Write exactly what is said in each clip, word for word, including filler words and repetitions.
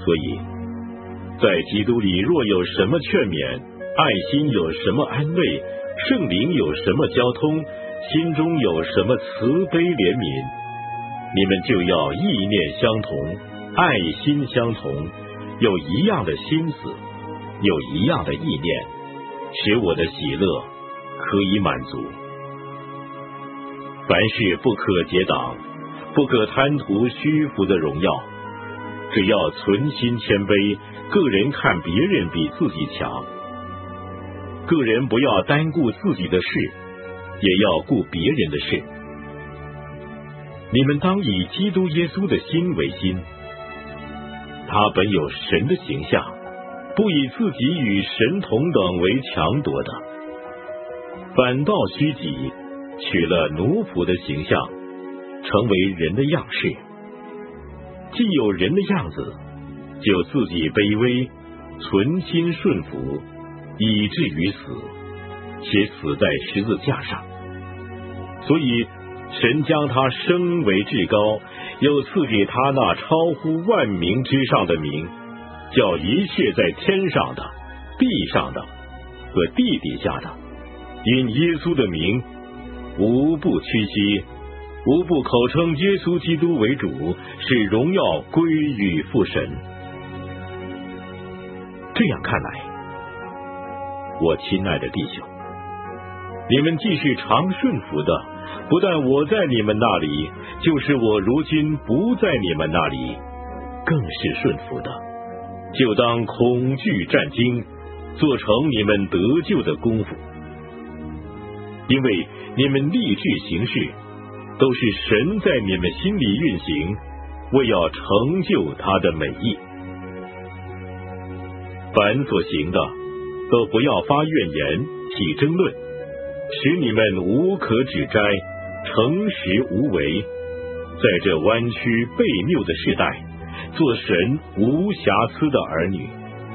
所以，在基督里若有什么劝勉，爱心有什么安慰，圣灵有什么交通，心中有什么慈悲怜悯，你们就要意念相同，爱心相同，有一样的心思，有一样的意念，使我的喜乐可以满足。凡事不可结党，不可贪图虚浮的荣耀，只要存心谦卑，个人看别人比自己强。个人不要单顾自己的事，也要顾别人的事。你们当以基督耶稣的心为心，他本有神的形象，不以自己与神同等为强夺的，反倒虚己，取了奴仆的形象，成为人的样式。既有人的样子，就自己卑微，存心顺服，以至于死，且死在十字架上。所以神将他升为至高，又赐给他那超乎万名之上的名，叫一切在天上的、地上的和地底下的，因耶稣的名，无不屈膝，无不口称耶稣基督为主，使荣耀归于父神。这样看来，我亲爱的弟兄，你们既是常顺服的，不但我在你们那里，就是我如今不在你们那里，更是顺服的，就当恐惧战惊，做成你们得救的功夫。因为你们立志行事，都是神在你们心里运行，为要成就他的美意。凡所行的，都不要发怨言，起争论，使你们无可指摘，诚实无为，在这弯曲悖谬的世代，做神无瑕疵的儿女。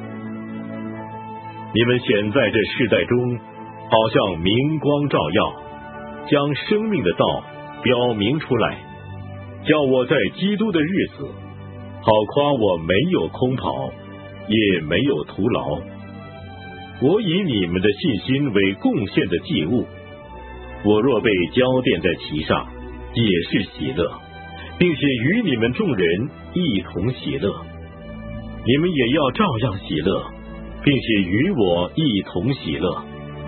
你们显在这世代中，好像明光照耀，将生命的道表明出来，叫我在基督的日子，好夸我没有空跑，也没有徒劳。我以你们的信心为贡献的祭物，我若被交奠在其上，也是喜乐，并且与你们众人一同喜乐。你们也要照样喜乐，并且与我一同喜乐。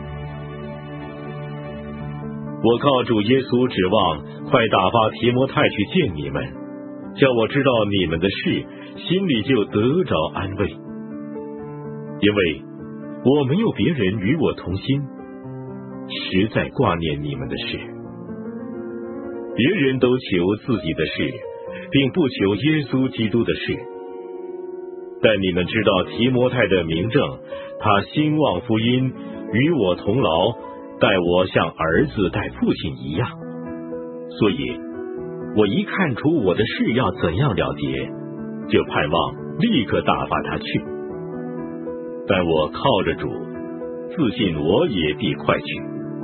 我靠主耶稣指望快打发提摩太去见你们，叫我知道你们的事，心里就得着安慰。因为我没有别人与我同心，实在挂念你们的事。别人都求自己的事，并不求耶稣基督的事。但你们知道提摩太的明证，他兴旺福音，与我同劳，待我像儿子待父亲一样。所以我一看出我的事要怎样了结，就盼望立刻打发他去。但我靠着主，自信我也必快去。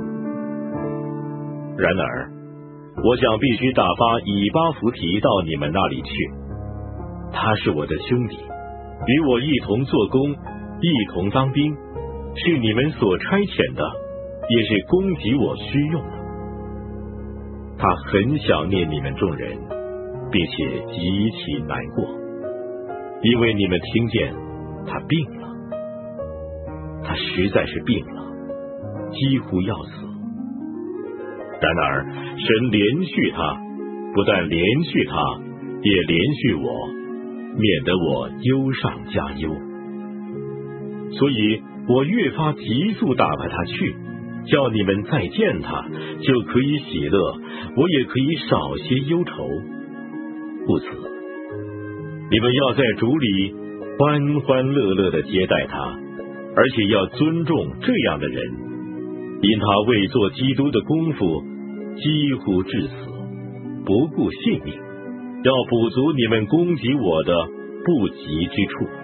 然而我想必须打发以巴弗提到你们那里去，他是我的兄弟，与我一同做工，一同当兵，是你们所差遣的，也是供给我需用的。他很想念你们众人，并且极其难过，因为你们听见他病了，他实在是病了，几乎要死。然而神连续他，不但连续他，也连续我，免得我忧上加忧。所以我越发急速打发他去，叫你们再见他，就可以喜乐，我也可以少些忧愁。故此，你们要在主里欢欢乐乐地接待他，而且要尊重这样的人，因他为做基督的功夫几乎至死，不顾性命，要补足你们攻击我的不及之处。